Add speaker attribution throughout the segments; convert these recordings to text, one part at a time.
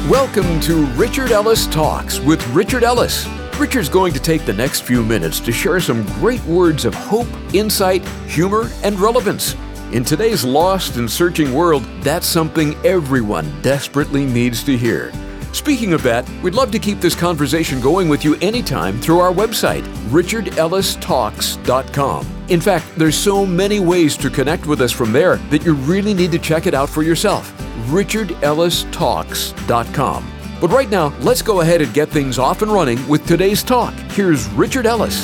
Speaker 1: Welcome to Richard Ellis Talks with Richard Ellis. Richard's going to take the next few minutes to share some great words of hope, insight, humor, and relevance. In today's lost and searching world, that's something everyone desperately needs to hear. Speaking of that, we'd love to keep this conversation going with you anytime through our website, richardellistalks.com. In fact, there's so many ways to connect with us from there that you really need to check it out for yourself, richardellistalks.com. But right now, let's go ahead and get things off and running with today's talk. Here's Richard Ellis.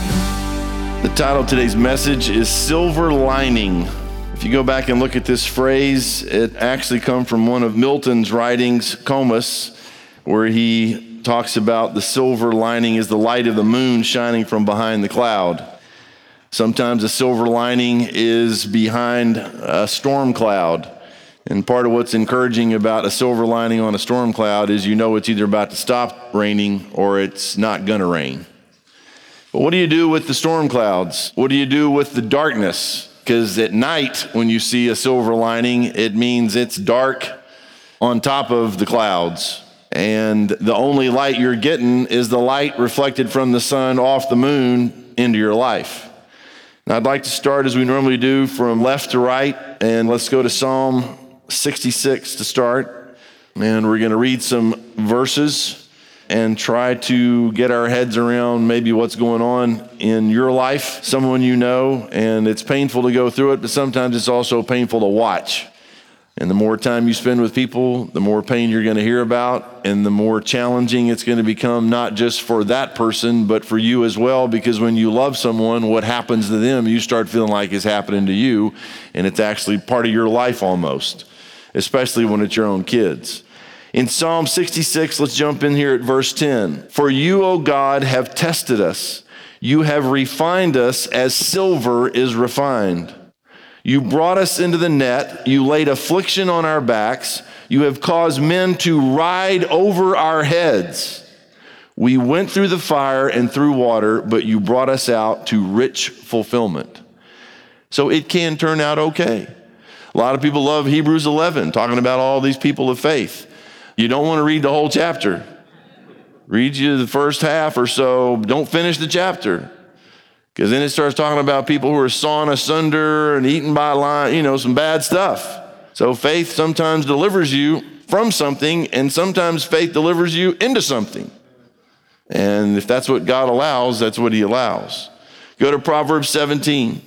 Speaker 2: The title of today's message is Silver Lining. If you go back and look at this phrase, it actually comes from one of Milton's writings, Comus, where he talks about the silver lining is the light of the moon shining from behind the cloud. Sometimes a silver lining is behind a storm cloud. And part of what's encouraging about a silver lining on a storm cloud is you know it's either about to stop raining or it's not going to rain. But what do you do with the storm clouds? What do you do with the darkness? Because at night, when you see a silver lining, it means it's dark on top of the clouds. And the only light you're getting is the light reflected from the sun off the moon into your life. Now, I'd like to start, as we normally do, from left to right. And let's go to Psalm 66 to start. And we're going to read some verses and try to get our heads around maybe what's going on in your life, someone you know, and it's painful to go through it, but sometimes it's also painful to watch. And the more time you spend with people, the more pain you're going to hear about, and the more challenging it's going to become, not just for that person, but for you as well, because when you love someone, what happens to them, you start feeling like it's happening to you, and it's actually part of your life almost, especially when it's your own kids. In Psalm 66, let's jump in here at verse 10. For you, O God, have tested us. You have refined us as silver is refined. You brought us into the net. You laid affliction on our backs. You have caused men to ride over our heads. We went through the fire and through water, but you brought us out to rich fulfillment. So it can turn out okay. A lot of people love Hebrews 11, talking about all these people of faith. You don't want to read the whole chapter. Read you the first half or so. Don't finish the chapter. Because then it starts talking about people who are sawn asunder and eaten by lion, some bad stuff. So faith sometimes delivers you from something, and sometimes faith delivers you into something. And if that's what God allows, that's what he allows. Go to Proverbs 17.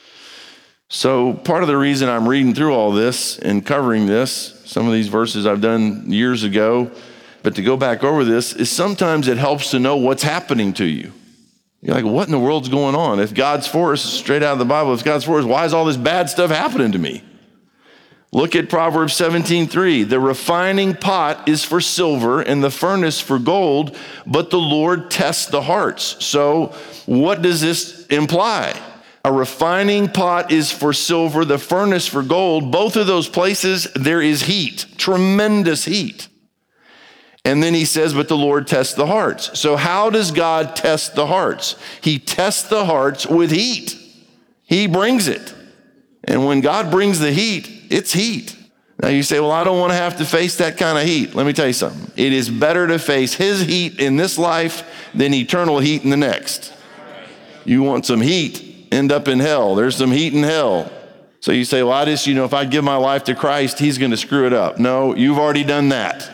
Speaker 2: So part of the reason I'm reading through all this and covering this, some of these verses I've done years ago, but to go back over this, is sometimes it helps to know what's happening to you. You're like, what in the world's going on? If God's for us, straight out of the Bible, if God's for us, why is all this bad stuff happening to me? Look at Proverbs 17:3. The refining pot is for silver and the furnace for gold, but the Lord tests the hearts. So what does this imply? A refining pot is for silver, the furnace for gold. Both of those places, there is heat, tremendous heat. And then he says, but the Lord tests the hearts. So how does God test the hearts? He tests the hearts with heat. He brings it. And when God brings the heat, it's heat. Now you say, well, I don't want to have to face that kind of heat. Let me tell you something. It is better to face his heat in this life than eternal heat in the next. You want some heat? End up in hell. There's some heat in hell. So you say, well, if I give my life to Christ, he's going to screw it up. No, you've already done that.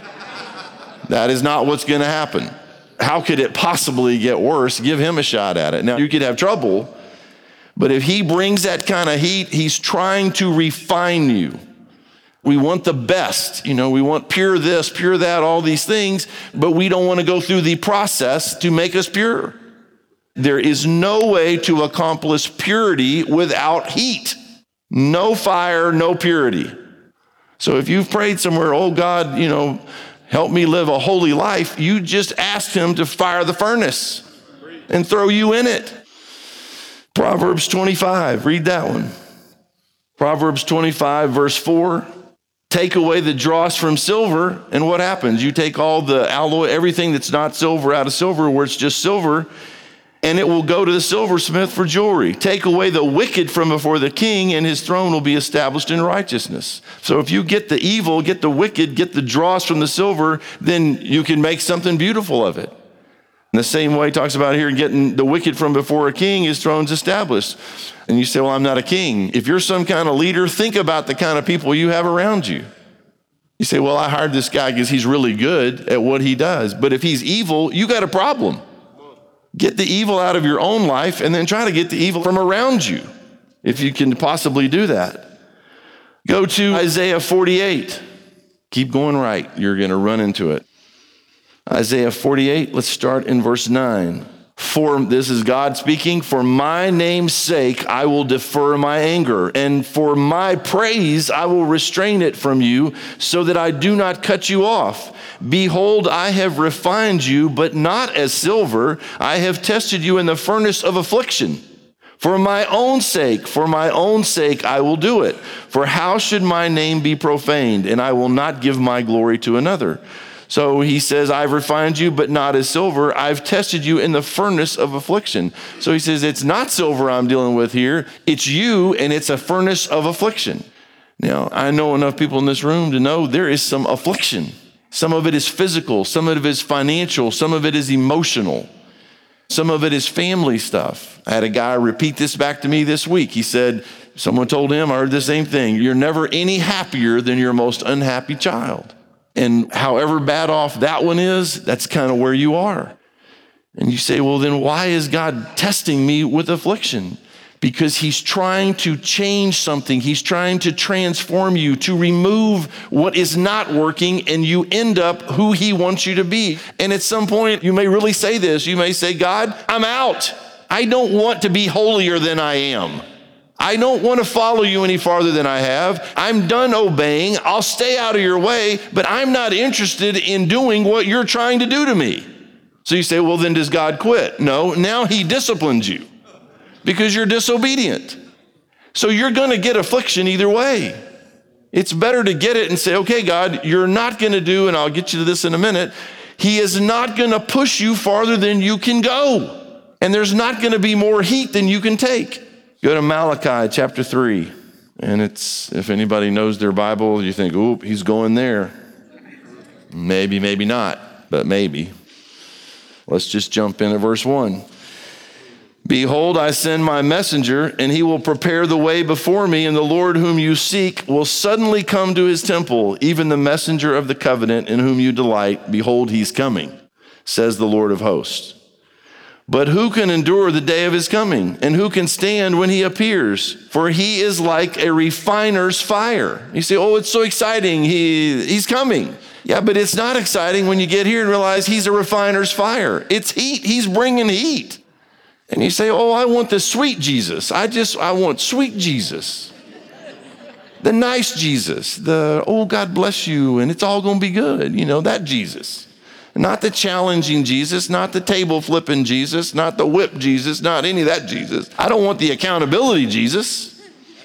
Speaker 2: That is not what's going to happen. How could it possibly get worse? Give him a shot at it. Now, you could have trouble, but if he brings that kind of heat, he's trying to refine you. We want the best. We want pure this, pure that, all these things, but we don't want to go through the process to make us pure. There is no way to accomplish purity without heat. No fire, no purity. So if you've prayed somewhere, oh God, help me live a holy life, you just asked him to fire the furnace and throw you in it. Proverbs 25, read that one. Proverbs 25, verse 4. Take away the dross from silver, and what happens? You take all the alloy, everything that's not silver out of silver, where it's just silver, and it will go to the silversmith for jewelry. Take away the wicked from before the king, and his throne will be established in righteousness. So if you get the evil, get the wicked, get the dross from the silver, then you can make something beautiful of it. In the same way, he talks about here getting the wicked from before a king, his throne's established. And you say, well, I'm not a king. If you're some kind of leader, think about the kind of people you have around you. You say, well, I hired this guy because he's really good at what he does. But if he's evil, you got a problem. Get the evil out of your own life and then try to get the evil from around you, if you can possibly do that. Go to Isaiah 48. Keep going right. You're going to run into it. Isaiah 48, let's start in verse 9. This is God speaking, for my name's sake I will defer my anger, and for my praise I will restrain it from you, so that I do not cut you off. Behold, I have refined you, but not as silver. I have tested you in the furnace of affliction. For my own sake I will do it. For how should my name be profaned? And I will not give my glory to another. So he says, I've refined you, but not as silver. I've tested you in the furnace of affliction. So he says, it's not silver I'm dealing with here. It's you, and it's a furnace of affliction. Now, I know enough people in this room to know there is some affliction. Some of it is physical. Some of it is financial. Some of it is emotional. Some of it is family stuff. I had a guy repeat this back to me this week. He said, someone told him, I heard the same thing. You're never any happier than your most unhappy child. And however bad off that one is, that's kind of where you are. And you say, well, then why is God testing me with affliction? Because he's trying to change something. He's trying to transform you, to remove what is not working, and you end up who he wants you to be. And at some point, you may really say this. You may say, God, I'm out. I don't want to be holier than I am. I don't want to follow you any farther than I have. I'm done obeying. I'll stay out of your way, but I'm not interested in doing what you're trying to do to me. So you say, well, then does God quit? No, now he disciplines you because you're disobedient. So you're going to get affliction either way. It's better to get it and say, okay, God, you're not going to do, and I'll get you to this in a minute. He is not going to push you farther than you can go. And there's not going to be more heat than you can take. Go to Malachi chapter 3, and it's, if anybody knows their Bible, you think, oop, he's going there. Maybe, maybe not, but maybe. Let's just jump into verse 1. Behold, I send my messenger, and he will prepare the way before me, and the Lord whom you seek will suddenly come to his temple, even the messenger of the covenant in whom you delight. Behold, he's coming, says the Lord of hosts. But who can endure the day of his coming? And who can stand when he appears? For he is like a refiner's fire. You say, oh, it's so exciting. He's coming. Yeah, but it's not exciting when you get here and realize he's a refiner's fire. It's heat. He's bringing heat. And you say, oh, I want the sweet Jesus. I want sweet Jesus. The nice Jesus. Oh, God bless you, and it's all going to be good. You know, that Jesus. Not the challenging Jesus, not the table flipping Jesus, not the whip Jesus, not any of that Jesus. I don't want the accountability Jesus.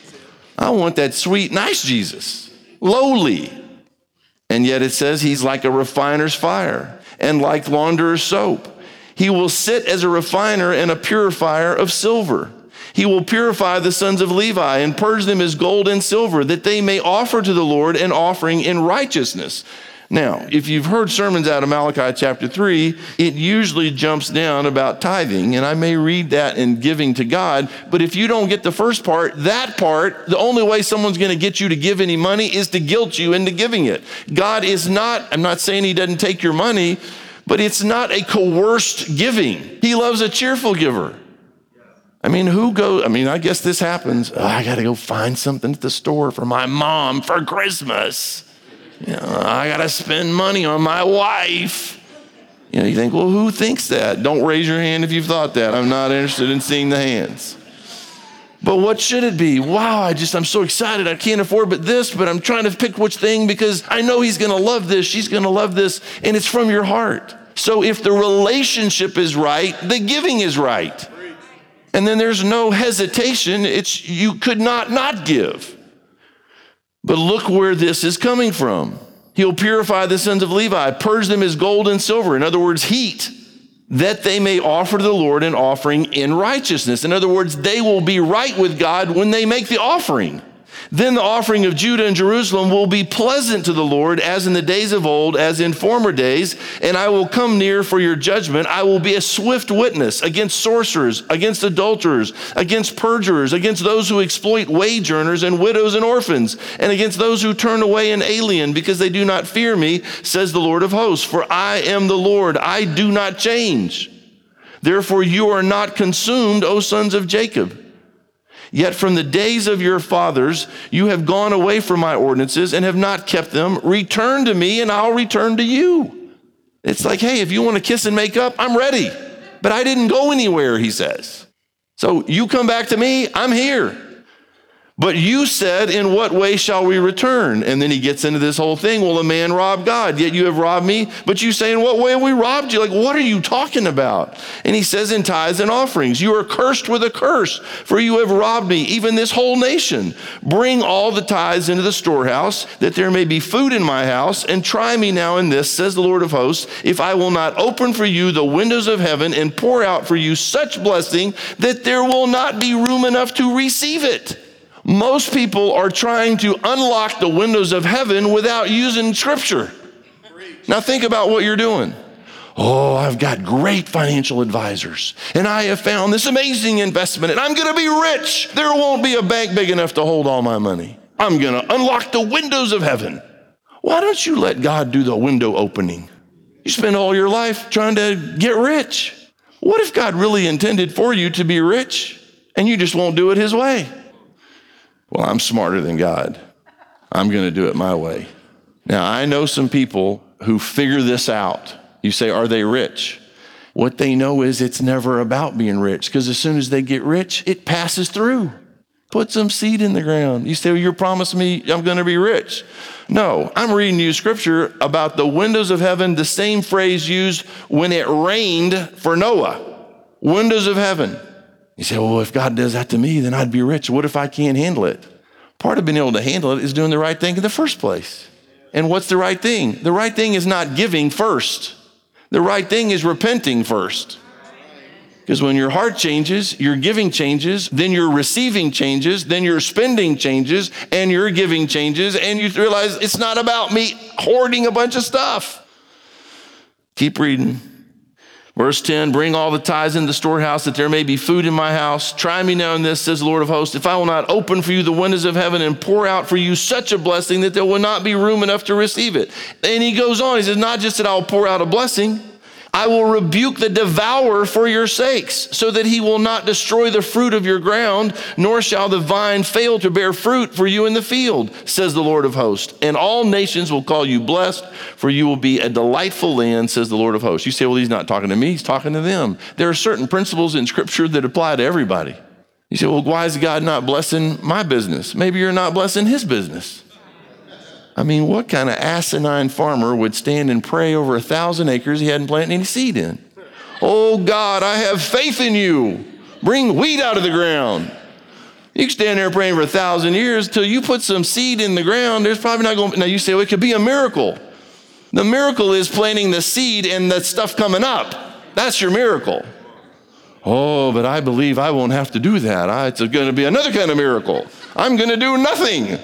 Speaker 2: I want that sweet, nice Jesus, lowly. And yet it says he's like a refiner's fire and like launderer's soap. He will sit as a refiner and a purifier of silver. He will purify the sons of Levi and purge them as gold and silver, that they may offer to the Lord an offering in righteousness. Now, if you've heard sermons out of Malachi chapter 3, it usually jumps down about tithing, and I may read that in giving to God, but if you don't get the first part, that part, the only way someone's going to get you to give any money is to guilt you into giving it. God is not, I'm not saying he doesn't take your money, but it's not a coerced giving. He loves a cheerful giver. I guess this happens. Oh, I got to go find something at the store for my mom for Christmas. I got to spend money on my wife. You think, well, who thinks that? Don't raise your hand if you've thought that. I'm not interested in seeing the hands. But what should it be? Wow, I'm so excited. I can't afford but I'm trying to pick which thing because I know he's going to love this. She's going to love this. And it's from your heart. So if the relationship is right, the giving is right. And then there's no hesitation. You could not give. But look where this is coming from. He'll purify the sons of Levi, purge them as gold and silver. In other words, heat. that they may offer to the Lord an offering in righteousness. In other words, they will be right with God when they make the offering. Then the offering of Judah and Jerusalem will be pleasant to the Lord, as in the days of old, as in former days. And I will come near for your judgment. I will be a swift witness against sorcerers, against adulterers, against perjurers, against those who exploit wage earners and widows and orphans, and against those who turn away an alien because they do not fear me, says the Lord of hosts. For I am the Lord, I do not change. Therefore you are not consumed, O sons of Jacob. Yet from the days of your fathers, you have gone away from my ordinances and have not kept them. Return to me and I'll return to you. It's like, hey, if you want to kiss and make up, I'm ready. But I didn't go anywhere, he says. So you come back to me, I'm here. But you said, in what way shall we return? And then he gets into this whole thing. Well, a man robbed God, yet you have robbed me. But you say, in what way have we robbed you? Like, what are you talking about? And he says, in tithes and offerings. You are cursed with a curse, for you have robbed me, even this whole nation. Bring all the tithes into the storehouse, that there may be food in my house. And try me now in this, says the Lord of hosts, if I will not open for you the windows of heaven and pour out for you such blessing that there will not be room enough to receive it. Most people are trying to unlock the windows of heaven without using scripture. Now think about what you're doing. Oh, I've got great financial advisors, and I have found this amazing investment, and I'm going to be rich. There won't be a bank big enough to hold all my money. I'm going to unlock the windows of heaven. Why don't you let God do the window opening? You spend all your life trying to get rich. What if God really intended for you to be rich, and you just won't do it his way? Well, I'm smarter than God. I'm going to do it my way. Now, I know some people who figure this out. You say, are they rich? What they know is it's never about being rich, because as soon as they get rich, it passes through. Put some seed in the ground. You say, well, you promised me I'm going to be rich. No, I'm reading you scripture about the windows of heaven, the same phrase used when it rained for Noah. Windows of heaven. You say, well, if God does that to me, then I'd be rich. What if I can't handle it? Part of being able to handle it is doing the right thing in the first place. And what's the right thing? The right thing is not giving first. The right thing is repenting first. Because when your heart changes, your giving changes, then your receiving changes, then your spending changes, and your giving changes, and you realize it's not about me hoarding a bunch of stuff. Keep reading. Verse 10, bring all the tithes in the storehouse, that there may be food in my house. Try me now in this, says the Lord of hosts, if I will not open for you the windows of heaven and pour out for you such a blessing that there will not be room enough to receive it. And he goes on, he says, not just that I'll pour out a blessing, I will rebuke the devourer for your sakes, so that he will not destroy the fruit of your ground, nor shall the vine fail to bear fruit for you in the field, says the Lord of hosts. And all nations will call you blessed, for you will be a delightful land, says the Lord of hosts. You say, well, he's not talking to me, he's talking to them. There are certain principles in scripture that apply to everybody. You say, well, why is God not blessing my business? Maybe you're not blessing his business. I mean, what kind of asinine farmer would stand and pray over 1,000 acres he hadn't planted any seed in? Oh God, I have faith in you. Bring wheat out of the ground. You can stand there praying for 1,000 years till you put some seed in the ground. There's probably not going to, now you say, well, it could be a miracle. The miracle is planting the seed and the stuff coming up. That's your miracle. Oh, but I believe I won't have to do that. It's going to be another kind of miracle. I'm going to do nothing.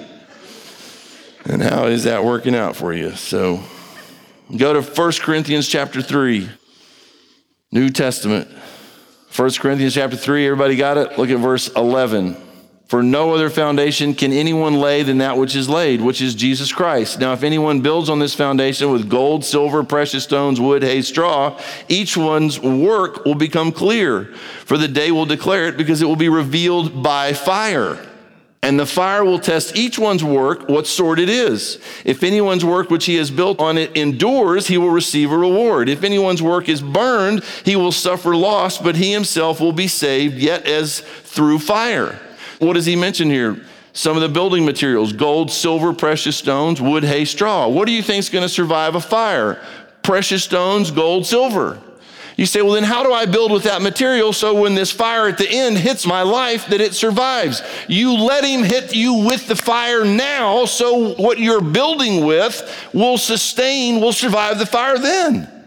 Speaker 2: And how is that working out for you? So go to 1 Corinthians chapter 3, New Testament. 1 Corinthians chapter 3, everybody got it? Look at verse 11. For no other foundation can anyone lay than that which is laid, which is Jesus Christ. Now, if anyone builds on this foundation with gold, silver, precious stones, wood, hay, straw, each one's work will become clear, for the day will declare it, because it will be revealed by fire. And the fire will test each one's work, what sort it is. If anyone's work which he has built on it endures, he will receive a reward. If anyone's work is burned, he will suffer loss, but he himself will be saved, yet as through fire. What does he mention here? Some of the building materials: gold, silver, precious stones, wood, hay, straw. What do you think is going to survive a fire? Precious stones, gold, silver. You say, well, then how do I build with that material so when this fire at the end hits my life that it survives? You let him hit you with the fire now, so what you're building with will sustain, will survive the fire then.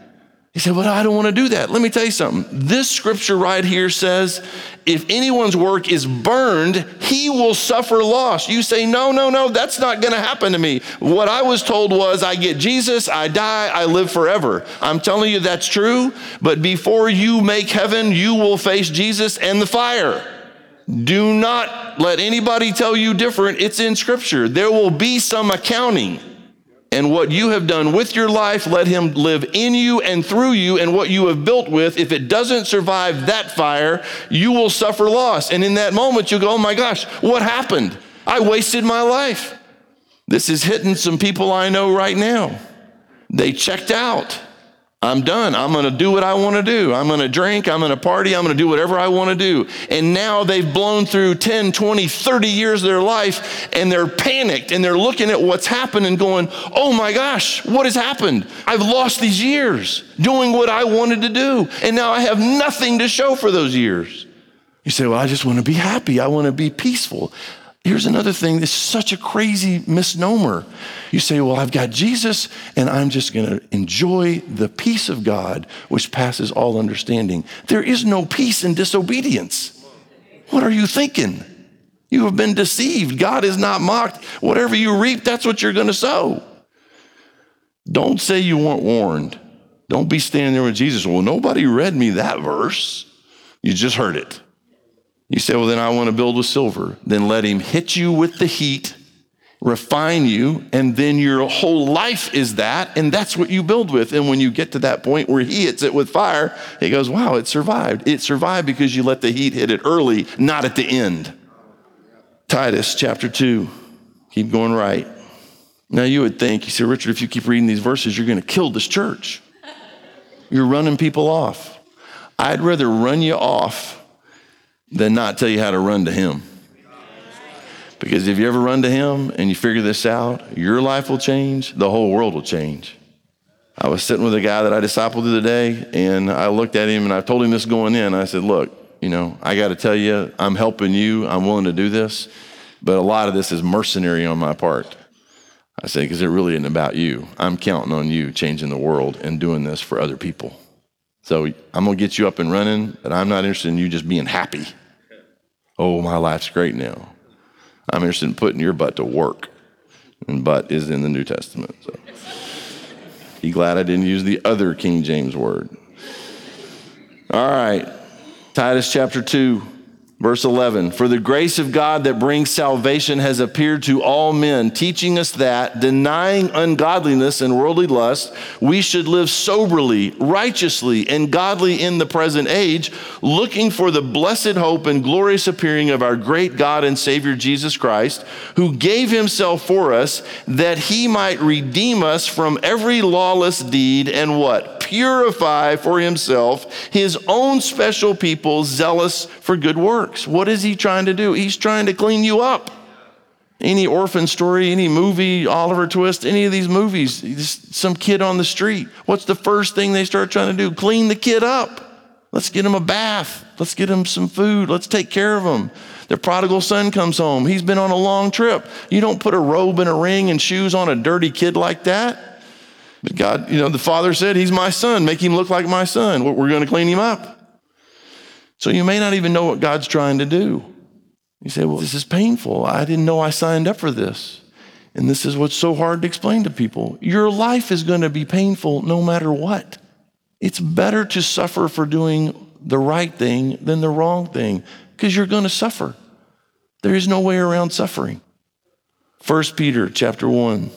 Speaker 2: He said, well, I don't want to do that. Let me tell you something. This scripture right here says, if anyone's work is burned, he will suffer loss. You say, no, that's not going to happen to me. What I was told was I get Jesus, I die, I live forever. I'm telling you that's true, but before you make heaven, you will face Jesus and the fire. Do not let anybody tell you different. It's in scripture. There will be some accounting. And what you have done with your life, let him live in you and through you, and what you have built with, if it doesn't survive that fire, you will suffer loss. And in that moment, you'll go, oh my gosh, what happened? I wasted my life. This is hitting some people I know right now. They checked out. I'm done. I'm going to do what I want to do. I'm going to drink. I'm going to party. I'm going to do whatever I want to do. And now they've blown through 10, 20, 30 years of their life, and they're panicked, and they're looking at what's happened and going, oh my gosh, what has happened? I've lost these years doing what I wanted to do, and now I have nothing to show for those years. You say, well, I just want to be happy. I want to be peaceful. Here's another thing that's such a crazy misnomer. You say, well, I've got Jesus, and I'm just going to enjoy the peace of God, which passes all understanding. There is no peace in disobedience. What are you thinking? You have been deceived. God is not mocked. Whatever you reap, that's what you're going to sow. Don't say you weren't warned. Don't be standing there with Jesus. Well, nobody read me that verse. You just heard it. You say, well, then I want to build with silver. Then let him hit you with the heat, refine you, and then your whole life is that, and that's what you build with. And when you get to that point where he hits it with fire, he goes, wow, it survived. It survived because you let the heat hit it early, not at the end. Titus chapter 2, keep going right. Now you would think, you say, Richard, if you keep reading these verses, you're going to kill this church. You're running people off. I'd rather run you off than not tell you how to run to him. Because if you ever run to him and you figure this out, your life will change, the whole world will change. I was sitting with a guy that I discipled the other day, and I looked at him and I told him this going in. I said, look, I got to tell you, I'm helping you. I'm willing to do this, but a lot of this is mercenary on my part. I said, because it really isn't about you. I'm counting on you changing the world and doing this for other people. So I'm going to get you up and running, but I'm not interested in you just being happy. Oh, my life's great now. I'm interested in putting your butt to work. And butt is in the New Testament. So be glad I didn't use the other King James word. All right. Titus chapter 2, verse 11. For the grace of God that brings salvation has appeared to all men, teaching us that, denying ungodliness and worldly lust, we should live soberly, righteously, and godly in the present age, looking for the blessed hope and glorious appearing of our great God and Savior Jesus Christ, who gave himself for us that he might redeem us from every lawless deed and what? Purify for himself his own special people, zealous for good works. What is he trying to do? He's trying to clean you up. Any orphan story, any movie, Oliver Twist, any of these movies, just some kid on the street. What's the first thing they start trying to do? Clean the kid up. Let's get him a bath. Let's get him some food. Let's take care of him. The prodigal son comes home. He's been on a long trip. You don't put a robe and a ring and shoes on a dirty kid like that. But God, the father said, he's my son. Make him look like my son. We're going to clean him up. So you may not even know what God's trying to do. You say, well, this is painful. I didn't know I signed up for this. And this is what's so hard to explain to people. Your life is going to be painful no matter what. It's better to suffer for doing the right thing than the wrong thing, because you're going to suffer. There is no way around suffering. 1 Peter chapter 1.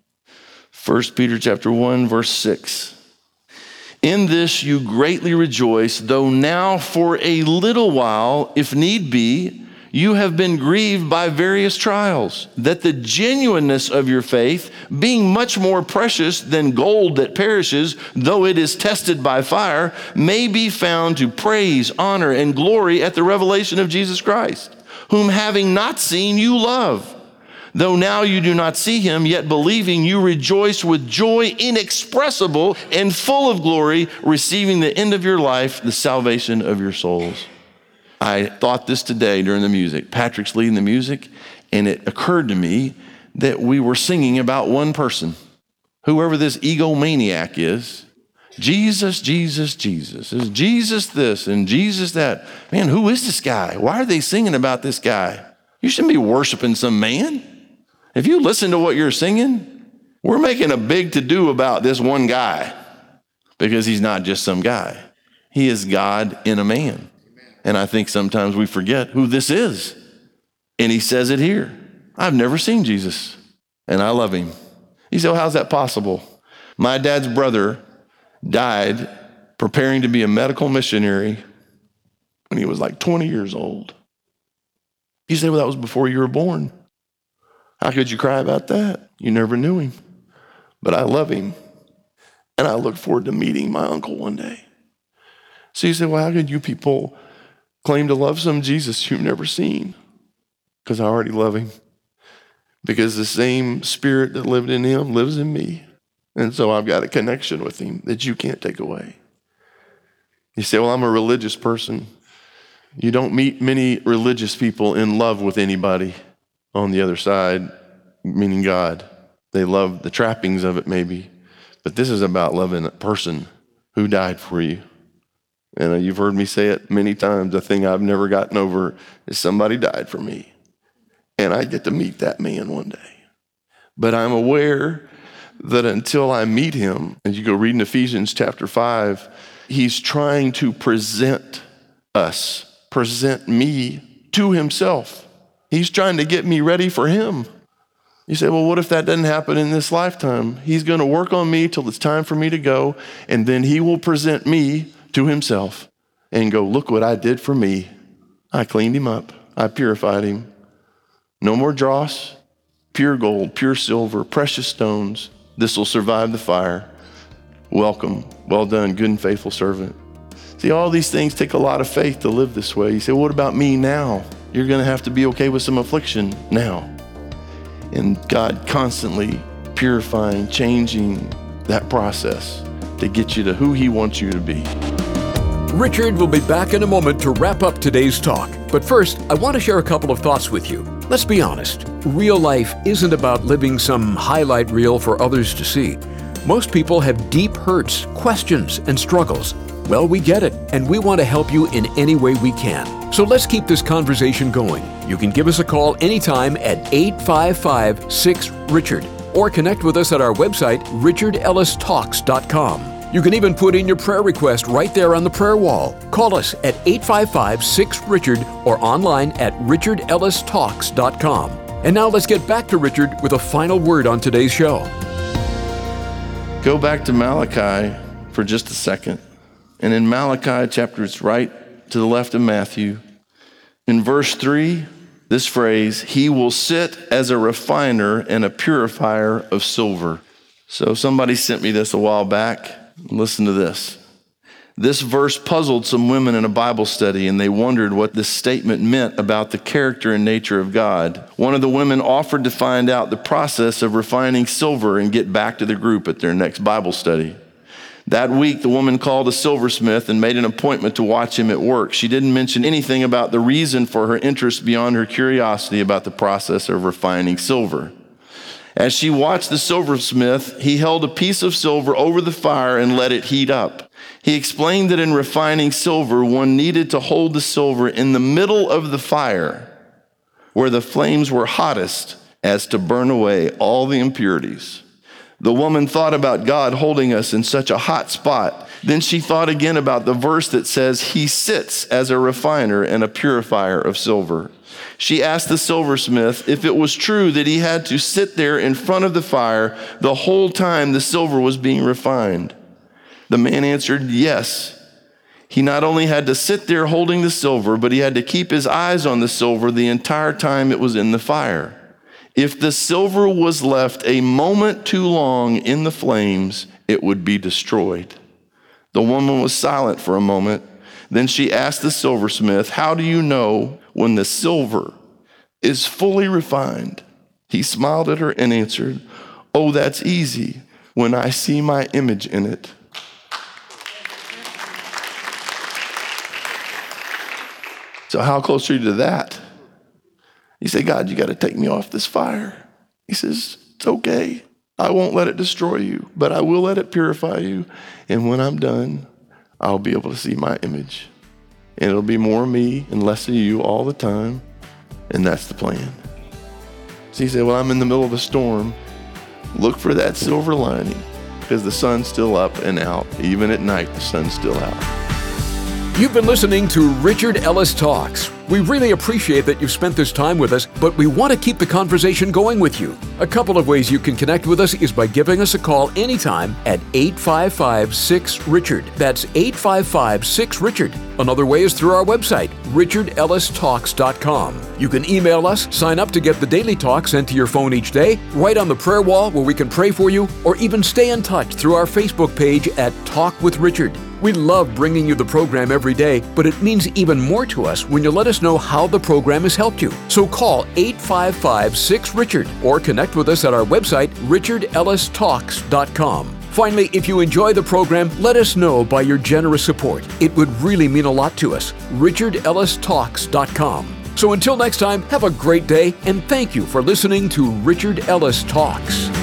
Speaker 2: 1 Peter chapter 1, verse 6. In this you greatly rejoice, though now for a little while, if need be, you have been grieved by various trials, that the genuineness of your faith, being much more precious than gold that perishes, though it is tested by fire, may be found to praise, honor, and glory at the revelation of Jesus Christ, whom having not seen you love. Though now you do not see him, yet believing you rejoice with joy inexpressible and full of glory, receiving the end of your life, the salvation of your souls. I thought this today during the music. Patrick's leading the music, and it occurred to me that we were singing about one person. Whoever this egomaniac is, Jesus, Jesus, Jesus. Is Jesus this and Jesus that? Man, who is this guy? Why are they singing about this guy? You shouldn't be worshiping some man. If you listen to what you're singing, we're making a big to-do about this one guy because he's not just some guy. He is God in a man. And I think sometimes we forget who this is. And he says it here. I've never seen Jesus, and I love him. You say, well, how's that possible? My dad's brother died preparing to be a medical missionary when he was like 20 years old. You say, well, that was before you were born. How could you cry about that? You never knew him. But I love him. And I look forward to meeting my uncle one day. So you say, well, how could you people claim to love some Jesus you've never seen? Because I already love him. Because the same spirit that lived in him lives in me. And so I've got a connection with him that you can't take away. You say, well, I'm a religious person. You don't meet many religious people in love with anybody on the other side, meaning God. They love the trappings of it maybe. But this is about loving a person who died for you. And you've heard me say it many times. The thing I've never gotten over is somebody died for me. And I get to meet that man one day. But I'm aware that until I meet him, and you go read in Ephesians chapter 5, he's trying to present me to himself. He's trying to get me ready for him. You say, well, what if that doesn't happen in this lifetime? He's going to work on me till it's time for me to go, and then he will present me to himself and go, look what I did for me. I cleaned him up. I purified him. No more dross, pure gold, pure silver, precious stones. This will survive the fire. Welcome. Well done, good and faithful servant. See, all these things take a lot of faith to live this way. You say, what about me now? You're going to have to be okay with some affliction now. And God constantly purifying, changing that process to get you to who he wants you to be.
Speaker 1: Richard will be back in a moment to wrap up today's talk. But first, I want to share a couple of thoughts with you. Let's be honest. Real life isn't about living some highlight reel for others to see. Most people have deep hurts, questions, and struggles. Well, we get it, and we want to help you in any way we can. So let's keep this conversation going. You can give us a call anytime at 855-6-RICHARD or connect with us at our website, richardellistalks.com. You can even put in your prayer request right there on the prayer wall. Call us at 855-6-RICHARD or online at richardellistalks.com. And now let's get back to Richard with a final word on today's show.
Speaker 2: Go back to Malachi for just a second. And in Malachi chapter, it's right to the left of Matthew. In verse 3, this phrase, he will sit as a refiner and a purifier of silver. So somebody sent me this a while back. Listen to this. This verse puzzled some women in a Bible study, and they wondered what this statement meant about the character and nature of God. One of the women offered to find out the process of refining silver and get back to the group at their next Bible study. That week, the woman called a silversmith and made an appointment to watch him at work. She didn't mention anything about the reason for her interest beyond her curiosity about the process of refining silver. As she watched the silversmith, he held a piece of silver over the fire and let it heat up. He explained that in refining silver, one needed to hold the silver in the middle of the fire, where the flames were hottest, as to burn away all the impurities. The woman thought about God holding us in such a hot spot. Then she thought again about the verse that says, he sits as a refiner and a purifier of silver. She asked the silversmith if it was true that he had to sit there in front of the fire the whole time the silver was being refined. The man answered, yes. He not only had to sit there holding the silver, but he had to keep his eyes on the silver the entire time it was in the fire. If the silver was left a moment too long in the flames, it would be destroyed. The woman was silent for a moment. Then she asked the silversmith, how do you know when the silver is fully refined? He smiled at her and answered, oh, that's easy, when I see my image in it. So how close are you to that? You say, God, you got to take me off this fire. He says, it's okay. I won't let it destroy you, but I will let it purify you. And when I'm done, I'll be able to see my image. And it'll be more of me and less of you all the time. And that's the plan. So he said, well, I'm in the middle of a storm. Look for that silver lining, because the sun's still up and out. Even at night, the sun's still out.
Speaker 1: You've been listening to Richard Ellis Talks. We really appreciate that you've spent this time with us, but we want to keep the conversation going with you. A couple of ways you can connect with us is by giving us a call anytime at 855-6-RICHARD. That's 855-6-RICHARD. Another way is through our website, richardellistalks.com. You can email us, sign up to get the daily talk sent to your phone each day, write on the prayer wall where we can pray for you, or even stay in touch through our Facebook page at Talk with Richard. We love bringing you the program every day, but it means even more to us when you let us know how the program has helped you. So call 855-6-RICHARD or connect with us at our website, richardellistalks.com. Finally, if you enjoy the program, let us know by your generous support. It would really mean a lot to us. richardellistalks.com. So until next time, have a great day, and thank you for listening to Richard Ellis Talks.